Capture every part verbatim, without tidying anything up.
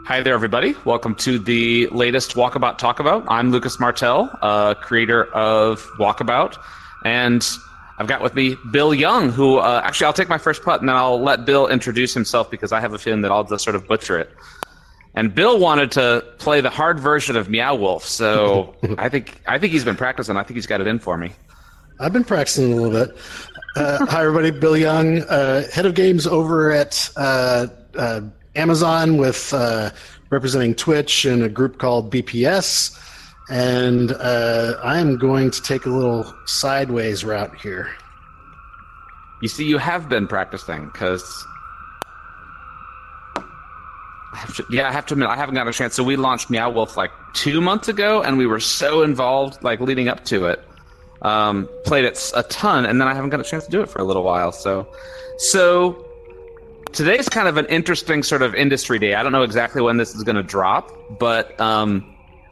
Hi there, everybody. Welcome to the latest Walkabout Talkabout. I'm Lucas Martel, uh, creator of Walkabout, and I've got with me Bill Young, who uh, actually I'll take my first putt and then I'll let Bill introduce himself because I have a feeling that I'll just sort of butcher it. And Bill wanted to play the hard version of Meow Wolf, so I think I think he's been practicing. I think he's got it in for me. I've been practicing a little bit. Uh, hi, everybody. Bill Young, uh, head of games over at uh, uh, Amazon with uh, representing Twitch and a group called B P S. And uh, I'm going to take a little sideways route here. You see, you have been practicing because... I have to, yeah, I have to admit, I haven't gotten a chance. So we launched Meow Wolf like two months ago, and we were so involved, like leading up to it. Um, played it a ton, and then I haven't got a chance to do it for a little while. So, so today's kind of an interesting sort of industry day. I don't know exactly when this is going to drop, but um,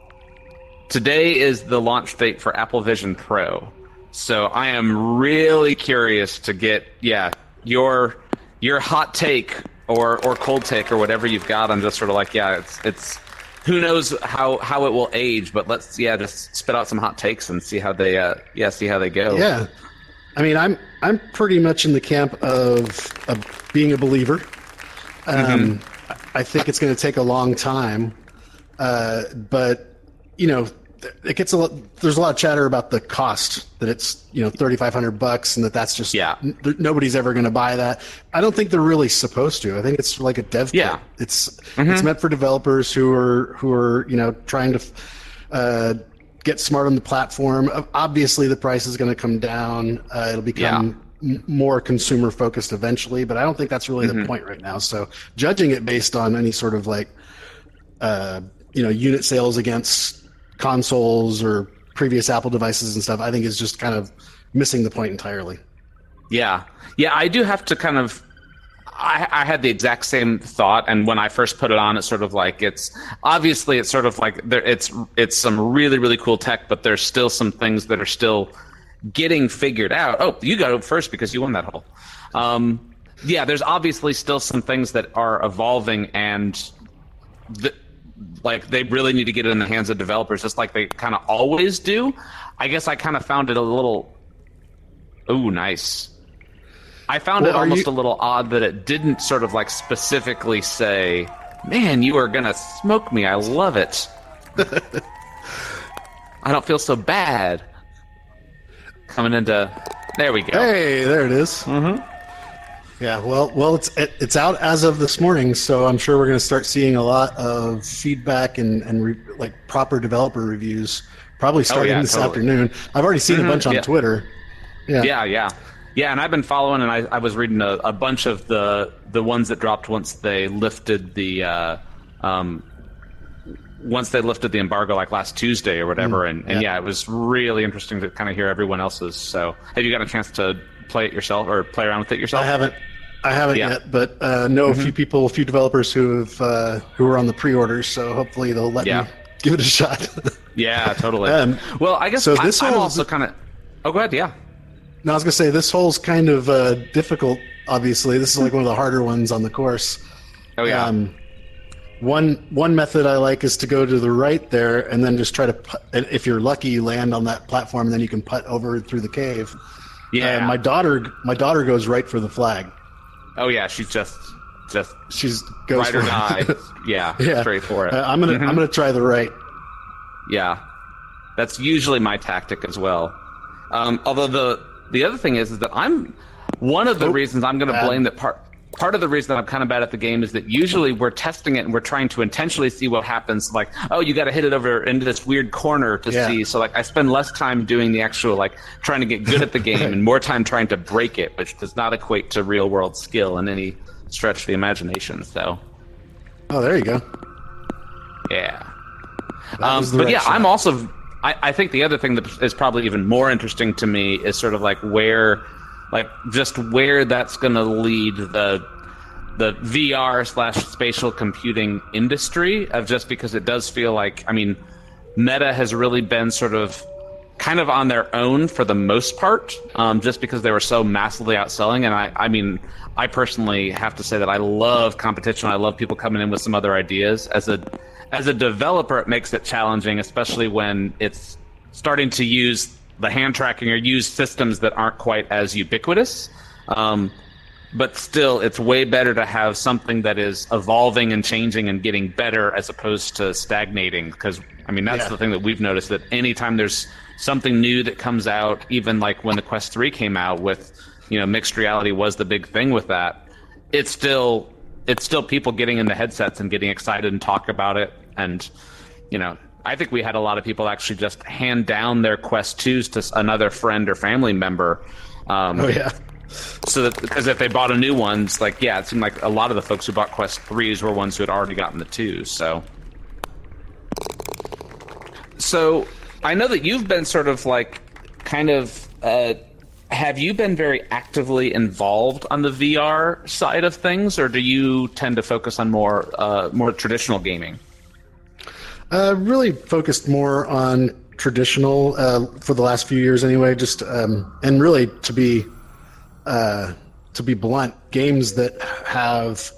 today is the launch date for Apple Vision Pro. So I am really curious to get, yeah, your your hot take. Or, or cold take or whatever you've got. I'm just sort of like, yeah, it's it's who knows how, how it will age, but let's yeah just spit out some hot takes and see how they uh yeah see how they go. Yeah, I mean I'm I'm pretty much in the camp of, of being a believer. Um, mm-hmm. I think it's going to take a long time, uh, but you know it gets a lot. There's a lot of chatter about the cost that it's you know thirty-five hundred bucks and that that's just yeah n- nobody's ever going to buy that. I don't think they're really supposed to. I think it's like a dev yeah. kit. It's mm-hmm. it's meant for developers who are who are you know trying to uh, get smart on the platform. Obviously, the price is going to come down. Uh, it'll become yeah. m- more consumer focused eventually, but I don't think that's really mm-hmm. the point right now. So judging it based on any sort of like uh, you know unit sales against consoles or previous Apple devices and stuff, I think is just kind of missing the point entirely. Yeah. Yeah, I do have to kind of I, I had the exact same thought, and when I first put it on, it's sort of like it's obviously it's sort of like there it's it's some really, really cool tech, but there's still some things that are still getting figured out. Oh, you go first because you won that hole. Um, yeah, there's obviously still some things that are evolving, and the like they really need to get it in the hands of developers, just like they kind of always do. I guess I kind of found it a little, ooh, nice. I found well, it almost you... a little odd that it didn't sort of like specifically say, man, you are going to smoke me. I love it. I don't feel so bad. Coming into, there we go. Hey, there it is. Mm-hmm. Yeah, well, well, it's it, it's out as of this morning, so I'm sure we're going to start seeing a lot of feedback and and re, like proper developer reviews probably starting oh, yeah, this totally. afternoon. I've already seen mm-hmm, a bunch on yeah. Twitter. Yeah, yeah, yeah, yeah, and I've been following, and I, I was reading a, a bunch of the the ones that dropped once they lifted the uh, um, once they lifted the embargo, like last Tuesday or whatever, mm, and, and yeah. yeah, it was really interesting to kind of hear everyone else's. So, have you got a chance to play it yourself or play around with it yourself? I haven't. I haven't yeah. yet, but uh, know mm-hmm. a few people, a few developers who have uh, who are on the pre-orders, so hopefully they'll let yeah. me give it a shot. yeah, totally. Um, well, I guess so I, this I'm whole, also kind of. Oh, go ahead. Yeah. No, I was gonna say this hole's kind of uh, difficult. Obviously, this is like one of the harder ones on the course. Oh yeah. Um, one one method I like is to go to the right there and then just try to. Put, if you're lucky, you land on that platform, and then you can putt over through the cave. Yeah. Uh, my daughter, my daughter goes right for the flag. Oh yeah, she's just just she's goes right or die. yeah, yeah, straight for it. Uh, I'm gonna mm-hmm. I'm gonna try the right. Yeah, that's usually my tactic as well. Um, although the the other thing is, is that I'm one of the oh, reasons I'm going to blame that part. Part of the reason that I'm kind of bad at the game is that usually we're testing it and we're trying to intentionally see what happens. Like, oh, you got to hit it over into this weird corner to yeah. see. So like, I spend less time doing the actual like trying to get good at the game and more time trying to break it, which does not equate to real world skill in any stretch of the imagination. So, oh, there you go. Yeah, um, but right yeah, shot. I'm also. I, I think the other thing that is probably even more interesting to me is sort of like where. Like just where that's going to lead the the V R slash spatial computing industry of just because it does feel like, I mean, Meta has really been sort of kind of on their own for the most part, um, just because they were so massively outselling. And I, I mean, I personally have to say that I love competition. I love people coming in with some other ideas. As a as a developer, it makes it challenging, especially when it's starting to use the hand tracking or use systems that aren't quite as ubiquitous. Um, but still, it's way better to have something that is evolving and changing and getting better as opposed to stagnating. Because, I mean, that's Yeah. the thing that we've noticed, that anytime there's something new that comes out, even like when the Quest three came out with, you know, mixed reality was the big thing with that, it's still it's still people getting in the headsets and getting excited and talk about it. And, you know, I think we had a lot of people actually just hand down their Quest twos to another friend or family member. Um, Oh yeah. So that, because if they bought a new one, it's like, yeah, it seemed like a lot of the folks who bought Quest threes were ones who had already gotten the twos. So, so I know that you've been sort of like, kind of, uh, have you been very actively involved on the V R side of things, or do you tend to focus on more, uh, more traditional gaming? Uh, really focused more on traditional uh, for the last few years, anyway. Just um, and really to be uh, to be blunt, games that have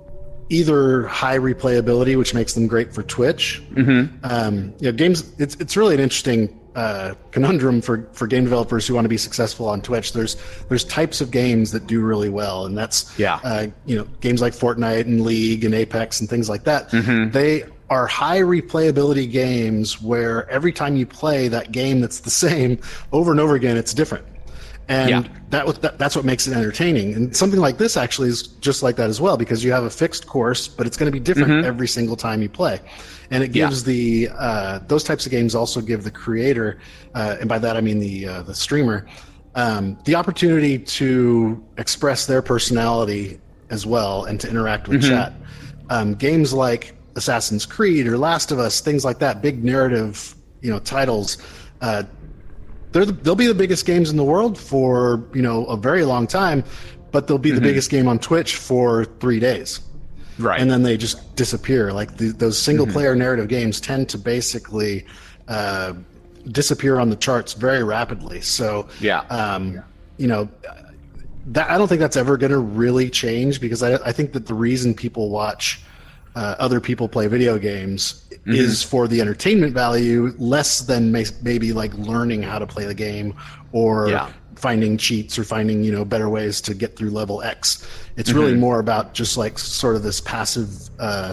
either high replayability, which makes them great for Twitch. Mm-hmm. Um, you know, games. It's it's really an interesting uh, conundrum for, for game developers who want to be successful on Twitch. There's there's types of games that do really well, and that's Yeah. uh, you know, games like Fortnite and League and Apex and things like that. Mm-hmm. They are high replayability games where every time you play that game that's the same over and over again, it's different. And Yeah. that, was- that that's what makes it entertaining. And something like this actually is just like that as well, because you have a fixed course, but it's going to be different every single time you play. And it gives the uh, those types of games also give the creator, uh, and by that I mean the uh, the streamer, um, the opportunity to express their personality as well and to interact with chat. Um, games like Assassin's Creed or Last of Us, things like that, big narrative, you know, titles. Uh, they're the, they'll be the biggest games in the world for, you know, a very long time, but they'll be the biggest game on Twitch for three days. Right. And then they just disappear. Like the, those single player narrative games tend to basically uh, disappear on the charts very rapidly. So, Yeah. um, you know, that, I don't think that's ever going to really change, because I, I think that the reason people watch uh, other people play video games is for the entertainment value, less than may, maybe like learning how to play the game or Yeah. finding cheats or finding, you know, better ways to get through level X. It's really more about just like sort of this passive uh,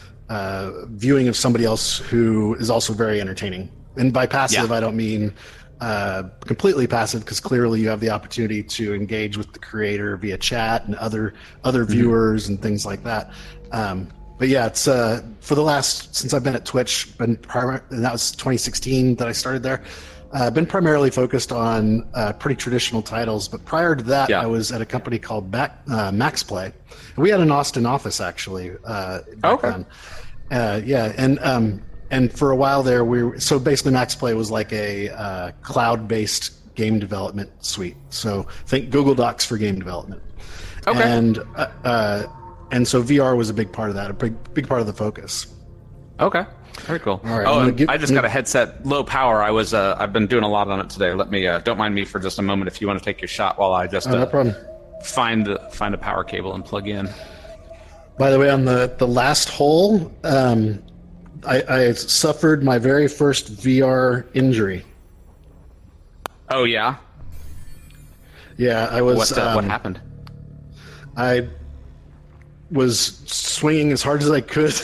uh, viewing of somebody else who is also very entertaining. And by passive, Yeah. I don't mean uh, completely passive, because clearly you have the opportunity to engage with the creator via chat and other other viewers and things like that. Um, but yeah, it's uh, for the last, since I've been at Twitch, been primar- and that was twenty sixteen that I started there. I've uh, been primarily focused on uh, pretty traditional titles, but prior to that, Yeah. I was at a company called Back, uh, MaxPlay. We had an Austin office actually. Uh, back Okay. then. Uh, yeah, and um, and for a while there, we were, so basically MaxPlay was like a uh, cloud-based game development suite. So think Google Docs for game development. Okay. And uh, uh, and so V R was a big part of that, a big big part of the focus. Okay. Very cool. All right, oh, I'm gonna and give- I just got a headset, low power. I was, uh, I've been doing a lot on it today. Let me, uh, don't mind me for just a moment if you want to take your shot while I just Oh, no uh, problem. find the, find a power cable and plug in. By the way, on the, the last hole, um, I, I suffered my very first V R injury. Oh yeah. Yeah, I was. What, uh, um, what happened? I was swinging as hard as I could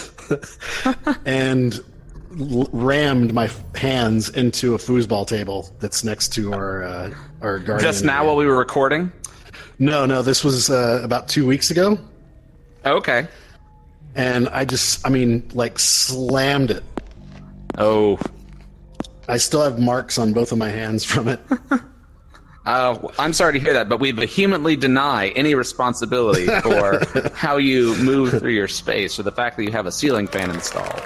and l- rammed my hands into a foosball table that's next to our uh, our garden. Just now while we were recording? No, no, this was uh, about two weeks ago, Okay. and I just, I mean, like slammed it. Oh. I still have marks on both of my hands from it. Uh, I'm sorry to hear that, but we vehemently deny any responsibility for how you move through your space or the fact that you have a ceiling fan installed.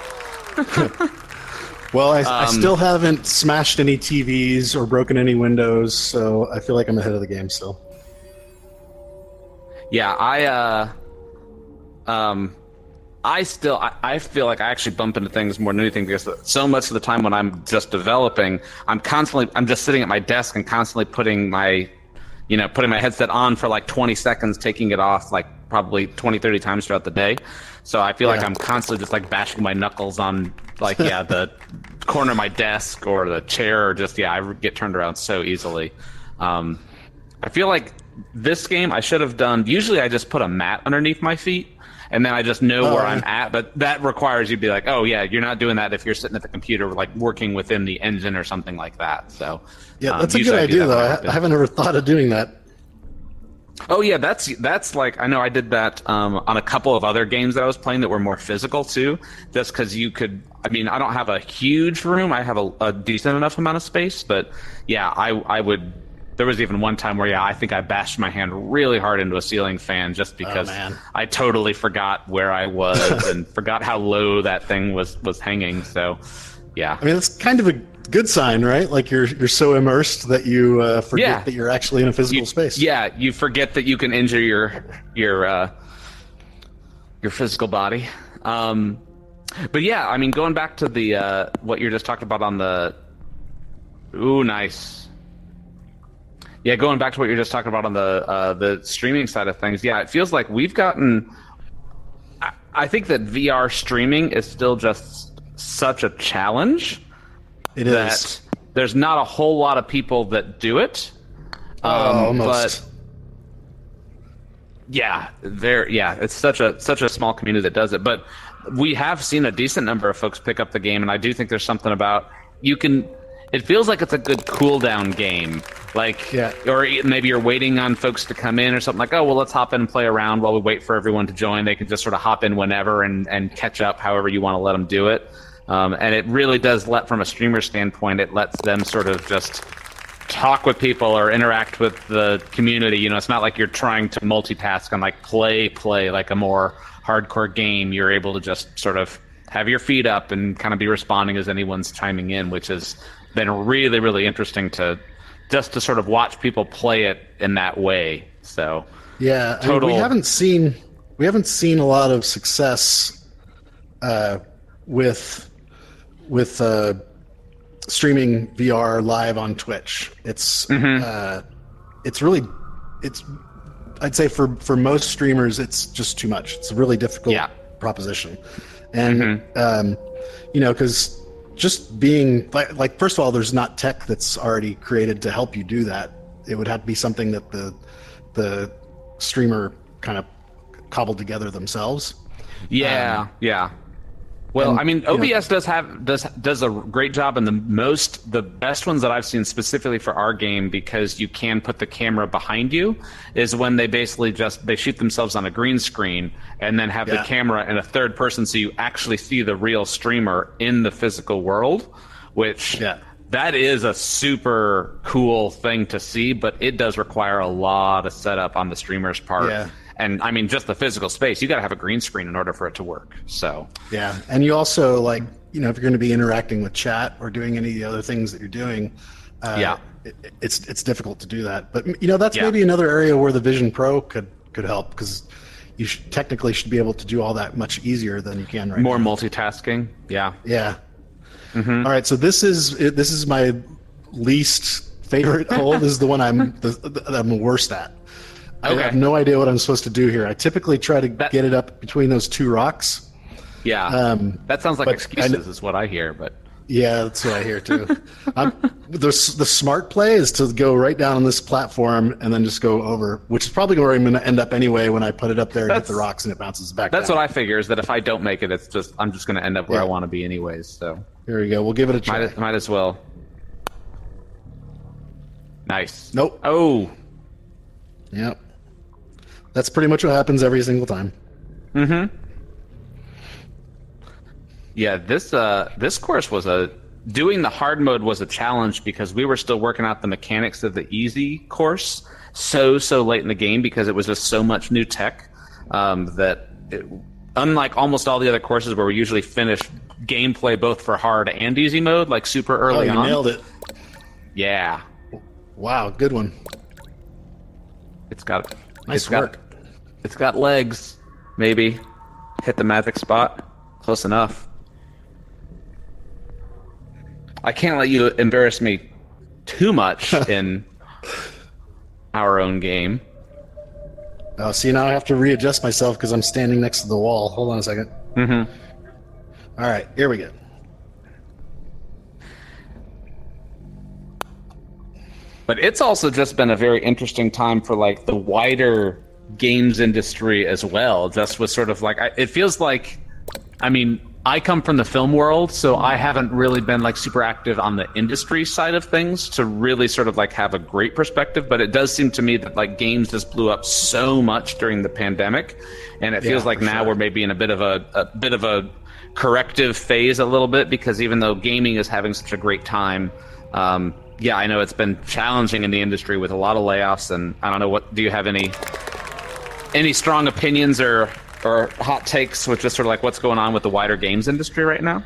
Well, I, I Um, still haven't smashed any T Vs or broken any windows, so I feel like I'm ahead of the game still. Yeah, I, uh, um, I still, I, I feel like I actually bump into things more than anything because so much of the time when I'm just developing, I'm constantly, I'm just sitting at my desk and constantly putting my, you know, putting my headset on for like twenty seconds, taking it off like probably twenty, thirty times throughout the day. So I feel yeah. like I'm constantly just like bashing my knuckles on like, yeah, the corner of my desk or the chair or just, yeah, I get turned around so easily. Um, I feel like this game I should have done, usually I just put a mat underneath my feet. And then I just know oh, where I'm at, but that requires you to be like, oh yeah, you're not doing that if you're sitting at the computer, like working within the engine or something like that. So yeah, that's um, a good idea though. I, I haven't ever thought of doing that. Oh yeah, that's that's like I know I did that um, on a couple of other games that I was playing that were more physical too. Just because you could, I mean, I don't have a huge room. I have a, a decent enough amount of space, but yeah, I I would. There was even one time where, yeah, I think I bashed my hand really hard into a ceiling fan just because oh, I totally forgot where I was and forgot how low that thing was, was hanging. So, yeah. I mean, it's kind of a good sign, right? Like you're you're so immersed that you uh, forget yeah. that you're actually in a physical you, space. Yeah, you forget that you can injure your your uh, your physical body. Um, but yeah, I mean, going back to the uh, what you're just talking about on the, ooh, nice. Yeah, going back to what you're just talking about on the uh, the streaming side of things, yeah, it feels like we've gotten. I, I think that V R streaming is still just such a challenge. It that is. There's not a whole lot of people that do it. Um, oh, almost. But yeah, there. Yeah, it's such a such a small community that does it. But we have seen a decent number of folks pick up the game, and I do think there's something about you can. It feels like it's a good cool down game. Like, yeah. or maybe you're waiting on folks to come in or something like, oh, well, let's hop in and play around while we wait for everyone to join. They can just sort of hop in whenever and, and catch up however you want to let them do it. Um, and it really does let, from a streamer standpoint, it lets them sort of just talk with people or interact with the community. You know, it's not like you're trying to multitask and like play, play like a more hardcore game. You're able to just sort of have your feet up and kind of be responding as anyone's chiming in, which has been really, really interesting to just to sort of watch people play it in that way. So yeah, total. I mean, we haven't seen we haven't seen a lot of success uh, with with uh, streaming V R live on Twitch. It's mm-hmm. uh, it's really it's I'd say for for most streamers it's just too much. It's a really difficult yeah. proposition, and mm-hmm. um, you know because. Just being like, like, first of all, there's not tech that's already created to help you do that. It would have to be something that the the streamer kind of cobbled together themselves. Yeah, um, yeah. Well, and, I mean, O B S know, does have does does a great job in the most the best ones that I've seen specifically for our game because you can put the camera behind you is when they basically just they shoot themselves on a green screen and then have yeah. the camera in a third person so you actually see the real streamer in the physical world, which yeah. that is a super cool thing to see, but it does require a lot of setup on the streamer's part. Yeah. And I mean, just the physical space, you got to have a green screen in order for it to work. So yeah, and you also like you know if you're going to be interacting with chat or doing any of the other things that you're doing, uh, yeah, it, it's it's difficult to do that. But you know that's yeah. maybe another area where the Vision Pro could could help because you should, technically should be able to do all that much easier than you can right More now. multitasking. Yeah. Yeah. Mm-hmm. All right, so this is this is my least favorite hole. This is the one I'm the, the, I'm worst at. Okay. I have no idea what I'm supposed to do here. I typically try to that, get it up between those two rocks. Yeah, um, that sounds like excuses, I, is what I hear. But yeah, that's what I hear too. I'm, the the smart play is to go right down on this platform and then just go over, which is probably where I'm going to end up anyway when I put it up there and that's, hit the rocks and it bounces back. That's down. what I figure is that if I don't make it, it's just I'm just going to end up where yeah. I want to be anyways. So here we go. We'll give it a try. Might, might as well. Nice. Nope. Oh. Yep. That's pretty much what happens every single time. Mm-hmm. Yeah, this uh, this course was a doing the hard mode was a challenge because we were still working out the mechanics of the easy course so so late in the game because it was just so much new tech um, that it, unlike almost all the other courses where we usually finish gameplay both for hard and easy mode like super early oh, you on. Nailed it. Yeah. Wow, good one. It's got nice it's work. Got, it's got legs, maybe. hit the magic spot. Close enough. I can't let you embarrass me too much in our own game. Oh, see, now I have to readjust myself because I'm standing next to the wall. Hold on a second. Mm-hmm. All right, here we go. But it's also just been a very interesting time for like the wider games industry as well. Just with sort of like, I, it feels like, I mean, I come from the film world, so I haven't really been like super active on the industry side of things to really sort of like have a great perspective. But it does seem to me that like games just blew up so much during the pandemic, and it feels Yeah, like for now sure. we're maybe in a bit of a, a bit of a corrective phase a little bit, because even though gaming is having such a great time, um, yeah, I know it's been challenging in the industry with a lot of layoffs, and I don't know, what do you have any any strong opinions or or hot takes with just sort of like what's going on with the wider games industry right now?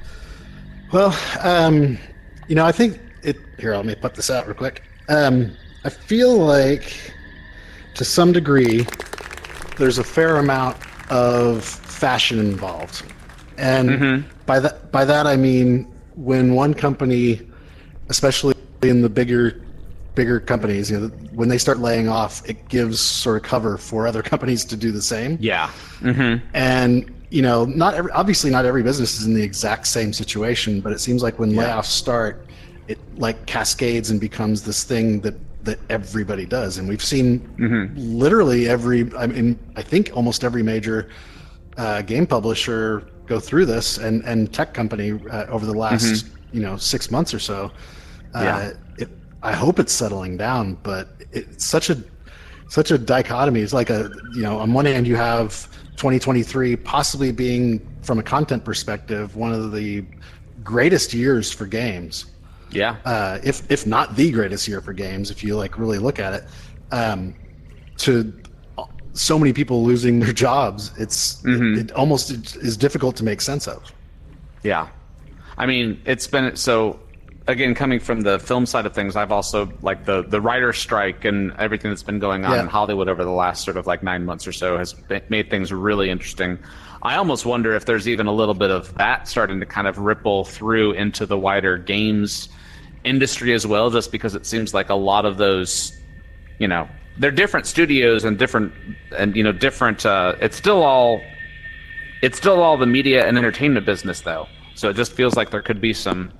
Well, um, you know, I think it. Here, let me put this out real quick. Um, I feel like, to some degree, there's a fair amount of fashion involved, and Mm-hmm. by that by that I mean when one company, especially in the bigger bigger companies, you know, when they start laying off, it gives sort of cover for other companies to do the same. Yeah. Mm-hmm. And you know, not every, obviously not every business is in the exact same situation, but it seems like when Yeah. layoffs start, it like cascades and becomes this thing that that everybody does. And we've seen Mm-hmm. literally every, I mean, I think almost every major uh, game publisher go through this, and and tech company uh, over the last you know six months or so. Uh, Yeah. it, I hope it's settling down, but it's such a such a dichotomy. It's like a, you know, on one hand you have twenty twenty-three possibly being, from a content perspective, one of the greatest years for games, Yeah. uh, if if not the greatest year for games, if you like really look at it. Um, to so many people losing their jobs, it's Mhm. it, it almost is difficult to make sense of. Yeah. I mean, it's been so, again, coming from the film side of things, I've also like the the writer strike and everything that's been going on Yeah. in Hollywood over the last sort of like nine months or so has ba- made things really interesting. I almost wonder if there's even a little bit of that starting to kind of ripple through into the wider games industry as well, just because it seems like a lot of those, you know, they're different studios and different and you know different. Uh, it's still all it's still all the media and entertainment business though. So it just feels like there could be some,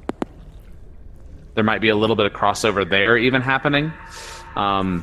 there might be a little bit of crossover there even happening. Um,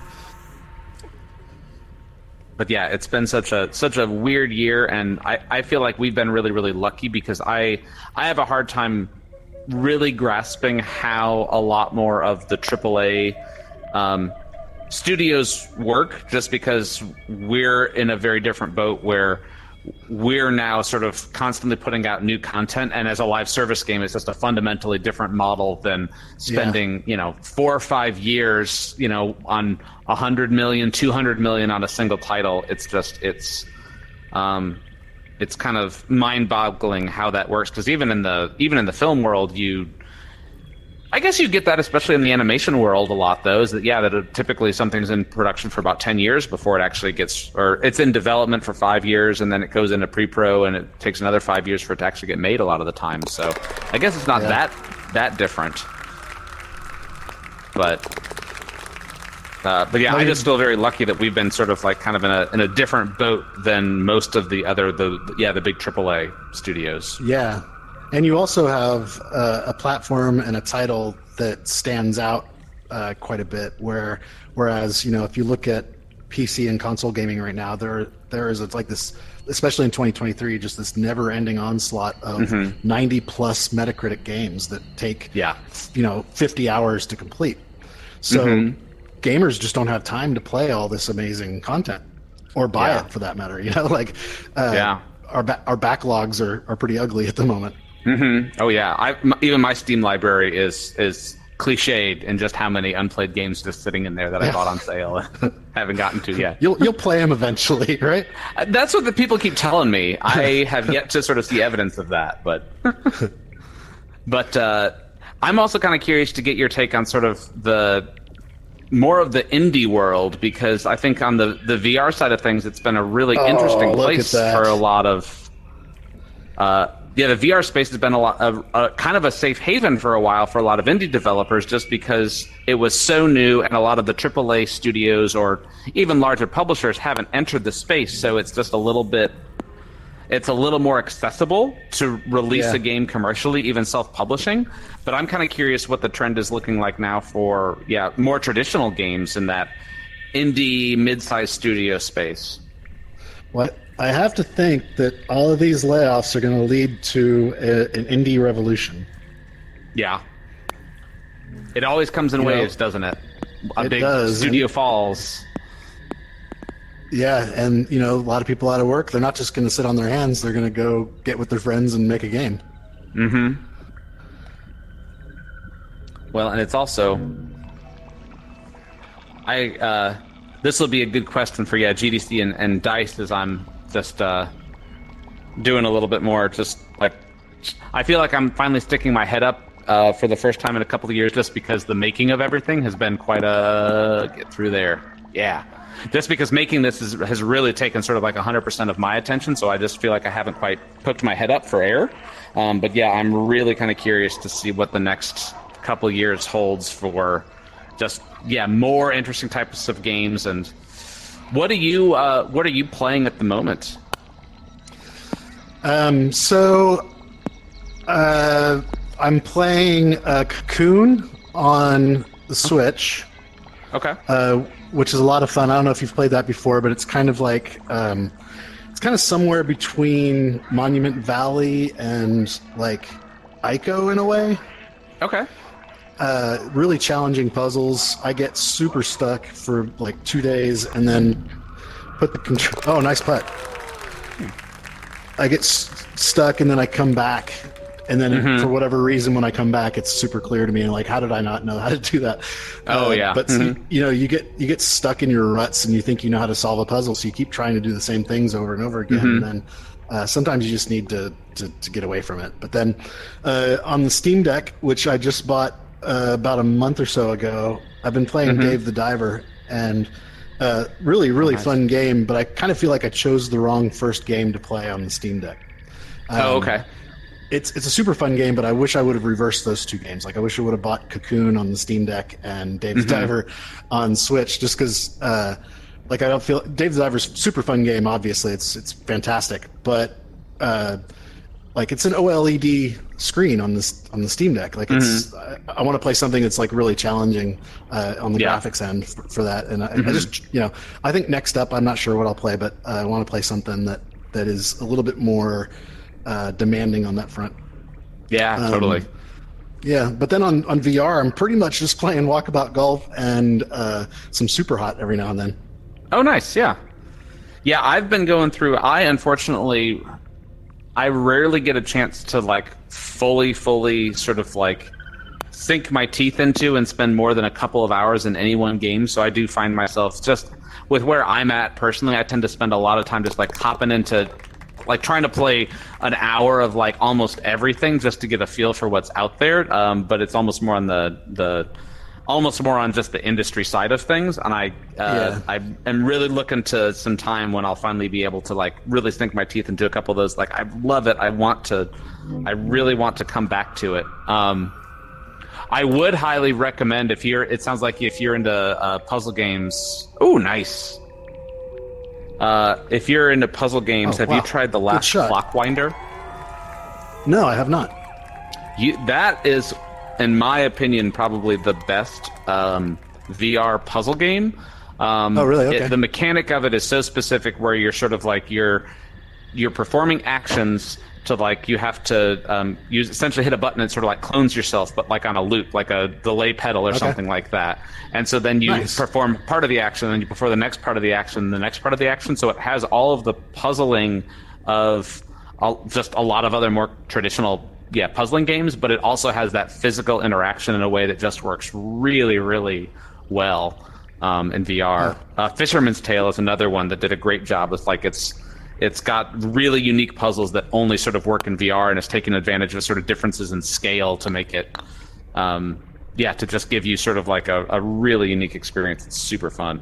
but yeah, it's been such a such a weird year, and I, I feel like we've been really, really lucky because I I have a hard time really grasping how a lot more of the triple A um, studios work, just because we're in a very different boat where we're now sort of constantly putting out new content, and as a live service game, it's just a fundamentally different model than spending, yeah. you know, four or five years, you know, on a hundred million, two hundred million on a single title. It's just, it's, um, it's kind of mind-boggling how that works. Because even in the even in the film world, you, I guess you get that, especially in the animation world, a lot. Though, is that yeah, that it, typically something's in production for about ten years before it actually gets, or it's in development for five years, and then it goes into pre-pro, and it takes another five years for it to actually get made a lot of the time. So, I guess it's not Yeah. that that different. But, uh, but yeah, Well, I you- just feel very lucky that we've been sort of like kind of in a in a different boat than most of the other the yeah the big triple A studios. Yeah, and you also have uh, a platform and a title that stands out uh, quite a bit. Where, whereas you know, if you look at P C and console gaming right now, there there is it's like this, especially in twenty twenty-three, just this never-ending onslaught of ninety plus Metacritic games that take Yeah. you know fifty hours to complete. So Mhm. gamers just don't have time to play all this amazing content, or buy Yeah. it for that matter. You know, like uh, Yeah. our ba- our backlogs are, are pretty ugly at the moment. hmm Oh yeah, I m- even my Steam library is is cliched in just how many unplayed games just sitting in there that I Yeah. bought on sale and haven't gotten to yet. You'll you'll play them eventually, right? Uh, That's what the people keep telling me. I have yet to sort of see evidence of that, but but uh, I'm also kind of curious to get your take on sort of the more of the indie world, because I think on the, the V R side of things, it's been a really Oh, interesting look place at that. for a lot of. Uh, yeah, the V R space has been a lot of a, kind of a safe haven for a while for a lot of indie developers, just because it was so new, and a lot of the triple A studios or even larger publishers haven't entered the space, so it's just a little bit. It's a little more accessible to release Yeah. a game commercially, even self-publishing. But I'm kind of curious what the trend is looking like now for, yeah, more traditional games in that indie, mid-sized studio space. What I have to think that all of these layoffs are going to lead to a, an indie revolution. Yeah. It always comes in You know, waves, doesn't it? A it big does, studio and- falls. Yeah, and you know, a lot of people out of work, they're not just going to sit on their hands. They're going to go get with their friends and make a game. Mm-hmm. Well, and it's also, I uh, this will be a good question for yeah G D C and, and DICE, as I'm just uh, doing a little bit more. Just like I feel like I'm finally sticking my head up uh, for the first time in a couple of years, just because the making of everything has been quite a get through there. Yeah. Just because making this is, has really taken sort of like one hundred percent of my attention, so I just feel like I haven't quite poked my head up for air. Um, but yeah, I'm really kind of curious to see what the next couple years holds for just, yeah, more interesting types of games. And what are you, uh, what are you playing at the moment? Um, so uh, I'm playing uh, Cocoon on the Switch. Okay. Uh, which is a lot of fun. I don't know if you've played that before, but it's kind of like um, it's kind of somewhere between Monument Valley and like Ico in a way. Okay. Uh, really challenging puzzles. I get super stuck for like two days, and then put the control. Oh, nice putt. I get s- stuck, and then I come back. And then Mm-hmm. for whatever reason, when I come back, it's super clear to me. And like, how did I not know how to do that? Oh, Uh, yeah. But Mhm. you know, you get you get stuck in your ruts, and you think you know how to solve a puzzle, so you keep trying to do the same things over and over again. Mm-hmm. And then uh, sometimes you just need to, to to get away from it. But then uh, on the Steam Deck, which I just bought uh, about a month or so ago, I've been playing Mm-hmm. Dave the Diver, and uh, really really Nice. fun game. But I kind of feel like I chose the wrong first game to play on the Steam Deck. Oh, Um, okay. It's it's a super fun game, but I wish I would have reversed those two games. Like I wish I would have bought Cocoon on the Steam Deck and Dave the Diver on Switch, just because uh, like I don't feel Dave the Diver's super fun game. Obviously, it's it's fantastic, but uh, like it's an OLED screen on this on the Steam Deck. Like it's I, I want to play something that's like really challenging uh, on the Yeah. graphics end for, for that. And I, I just you know I think next up, I'm not sure what I'll play, but uh, I want to play something that that is a little bit more uh, demanding on that front. Yeah, Um, totally. Yeah, but then on, on V R, I'm pretty much just playing Walkabout Golf and uh, some Super Hot every now and then. Oh, nice. Yeah. Yeah, I've been going through. I unfortunately, I rarely get a chance to like fully, fully sort of like sink my teeth into and spend more than a couple of hours in any one game. So I do find myself just with where I'm at personally, I tend to spend a lot of time just like hopping into like trying to play an hour of like almost everything just to get a feel for what's out there. Um, but it's almost more on the, the almost more on just the industry side of things. And I, uh, Yeah. I am really looking to some time when I'll finally be able to like really sink my teeth into a couple of those. Like, I love it. I want to, I really want to come back to it. Um, I would highly recommend if you're, it sounds like if you're into uh, puzzle games. Oh, nice. Uh, if you're into puzzle games, Oh, have wow. you tried the Good last shot. Clockwinder? No, I have not. You, that is, in my opinion, probably the best um, V R puzzle game. Um, Oh, really? it- Okay. the mechanic of it is so specific, where you're sort of like you're you're performing actions to like you have to um, use essentially hit a button and sort of like clones yourself, but like on a loop, like a delay pedal or Okay. something like that. And so then you Nice. perform part of the action, and you perform the next part of the action, the next part of the action. So it has all of the puzzling of all, just a lot of other more traditional, yeah, puzzling games, but it also has that physical interaction in a way that just works really, really well um, in V R. Uh, Fisherman's Tale is another one that did a great job with like it's it's got really unique puzzles that only sort of work in V R, and it's taken advantage of sort of differences in scale to make it um, yeah, to just give you sort of like a, a really unique experience. It's super fun.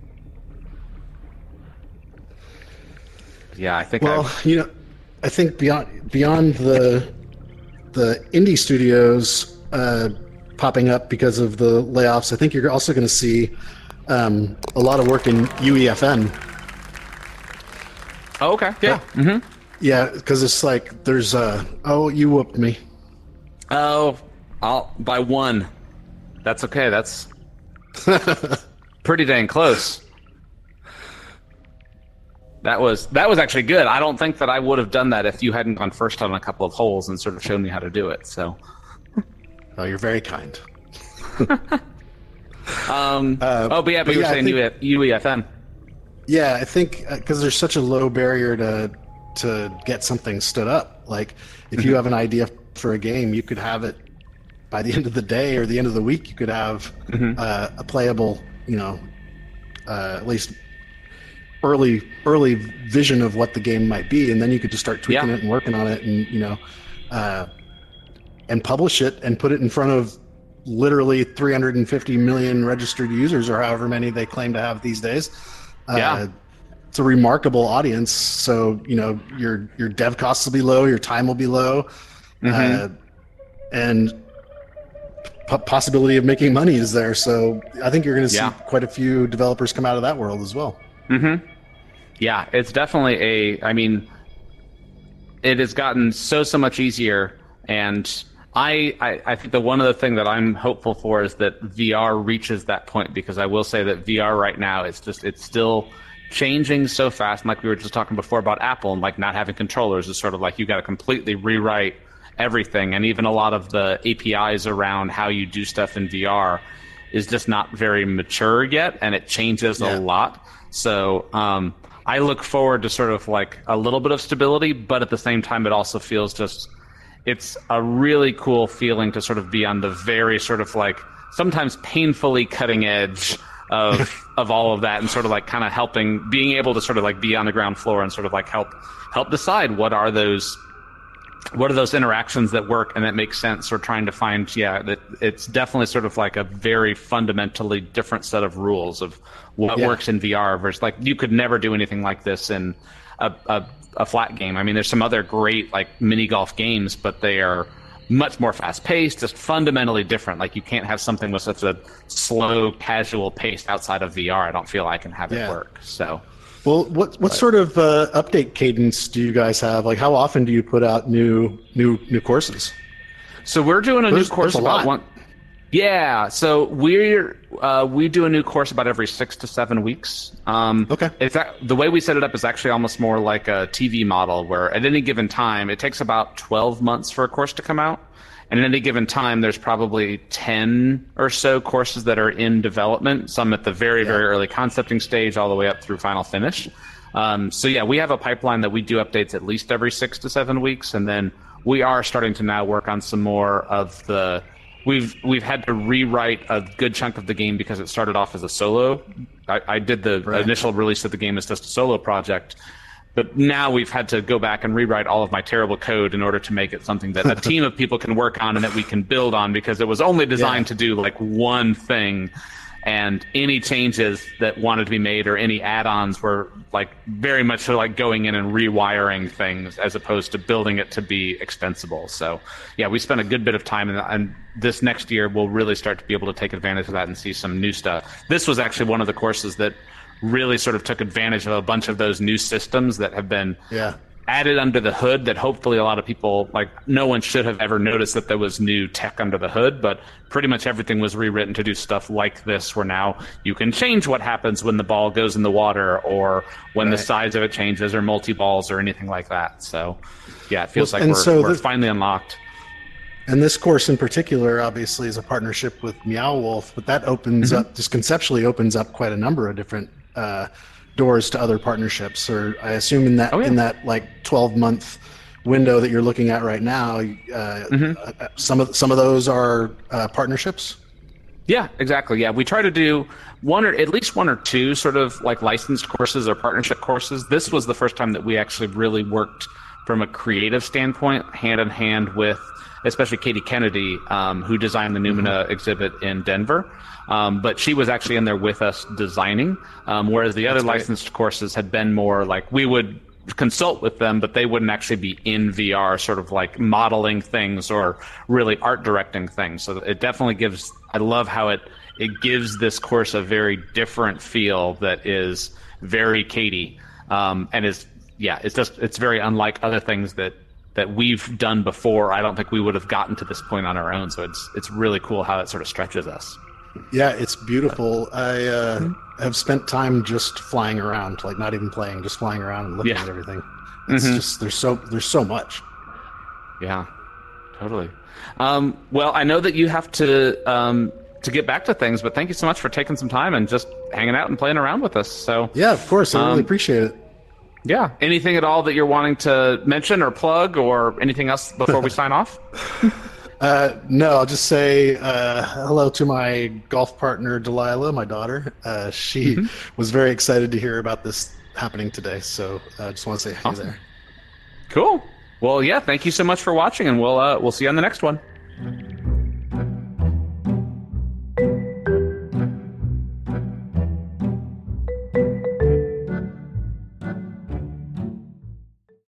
Yeah, I think. Well, I've, you know, I think beyond beyond the the indie studios uh, popping up because of the layoffs, I think you're also going to see um, a lot of work in U E F N. oh, okay. Yeah. Mm-hmm. Yeah, because it's like there's uh oh you whooped me. Oh, I'll by one. That's okay. That's pretty dang close. That was that was actually good. I don't think that I would have done that if you hadn't gone first on a couple of holes and sort of shown me how to do it. So, oh, you're very kind. um, Uh, oh, but yeah, but, but you were yeah, I saying think- U E F N. Yeah, I think because there's such a low barrier to to get something stood up. Like if you have an idea for a game, you could have it by the end of the day or the end of the week. You could have uh, a playable, you know, uh, at least early early vision of what the game might be, and then you could just start tweaking Yeah. it and working on it, and you know, uh, and publish it and put it in front of literally three hundred fifty million registered users or however many they claim to have these days. Uh, Yeah. it's a remarkable audience. So you know your your dev costs will be low, your time will be low, uh, and p- possibility of making money is there. So I think you're going to see Yeah. quite a few developers come out of that world as well. Yeah, it's definitely a. I mean, it has gotten so so much easier, and I, I I think that one of the things that I'm hopeful for is that V R reaches that point, because I will say that V R right now it's just it's still changing so fast. And like we were just talking before about Apple and like not having controllers, is sort of like you got to completely rewrite everything, and even a lot of the A P Is around how you do stuff in V R is just not very mature yet, and it changes Yeah. a lot. So um, I look forward to sort of like a little bit of stability, but at the same time, it also feels just, it's a really cool feeling to sort of be on the very sort of like sometimes painfully cutting edge of of all of that, and sort of like kind of helping, being able to sort of like be on the ground floor and sort of like help help decide what are those what are those interactions that work and that make sense, or trying to find, yeah, that it's definitely sort of like a very fundamentally different set of rules of what Yeah. works in V R versus like you could never do anything like this in a, a, a flat game. I mean, there's some other great like mini golf games, but they are much more fast paced, just fundamentally different. Like you can't have something with such a slow, casual pace outside of V R. I don't feel I can have Yeah. it work. So. Well, what what sort of uh, update cadence do you guys have? Like, how often do you put out new new new courses? So we're doing a There's- new course there's a about lot. one. Yeah, so we're uh, we do a new course about every six to seven weeks. Um, Okay. It's that, the way we set it up is actually almost more like a T V model, where at any given time it takes about twelve months for a course to come out, and at any given time there's probably ten or so courses that are in development. Some at the very very early concepting stage, all the way up through final finish. Um, so yeah, we have a pipeline that we do updates at least every six to seven weeks, and then we are starting to now work on some more of the. We've we've had to rewrite a good chunk of the game because it started off as a solo. I, I did the Right. initial release of the game as just a solo project, but now we've had to go back and rewrite all of my terrible code in order to make it something that a team of people can work on and that we can build on, because it was only designed Yeah. to do like one thing. And any changes that wanted to be made or any add-ons were like very much like going in and rewiring things as opposed to building it to be extensible. So yeah, we spent a good bit of time, and, and this next year we'll really start to be able to take advantage of that and see some new stuff. This was actually one of the courses that really sort of took advantage of a bunch of those new systems that have been Yeah. added under the hood, that hopefully a lot of people, like no one should have ever noticed that there was new tech under the hood, but pretty much everything was rewritten to do stuff like this, where now you can change what happens when the ball goes in the water, or when the Right. size of it changes, or multi-balls, or anything like that. So yeah, it feels Well, like and we're, so we're the- finally unlocked. And this course in particular, obviously, is a partnership with Meow Wolf, but that opens up, just conceptually opens up quite a number of different uh, doors to other partnerships. Or I assume in that Oh, yeah. in that like twelve month window that you're looking at right now, uh, uh, some of some of those are uh, partnerships. Yeah, exactly. Yeah, we try to do one or at least one or two sort of like licensed courses or partnership courses. This was the first time that we actually really worked from a creative standpoint, hand in hand with especially Katie Kennedy, um, who designed the Numina mm-hmm. exhibit in Denver. Um, but she was actually in there with us designing, um, whereas the other licensed courses had been more like we would consult with them, but they wouldn't actually be in V R, sort of like modeling things or really art directing things. So it definitely gives, I love how it, it gives this course a very different feel that is very Katie, um, and is, yeah, it's just, it's very unlike other things that, that we've done before. I don't think we would have gotten to this point on our own. So it's, it's really cool how it sort of stretches us. Yeah, it's beautiful. I uh, mm-hmm. have spent time just flying around, like not even playing, just flying around and looking yeah. at everything. It's mm-hmm. just there's so there's so much. Yeah, totally. Um, well, I know that you have to um, to get back to things, but thank you so much for taking some time and just hanging out and playing around with us. So yeah, of course, I um, really appreciate it. Yeah. Anything at all that you're wanting to mention or plug or anything else before we sign off? Uh, no, I'll just say uh, hello to my golf partner, Delilah, my daughter. Uh, she mm-hmm. was very excited to hear about this happening today, so I uh, just want to say hey awesome. there. Cool. Well, yeah, thank you so much for watching, and we'll uh, we'll see you on the next one.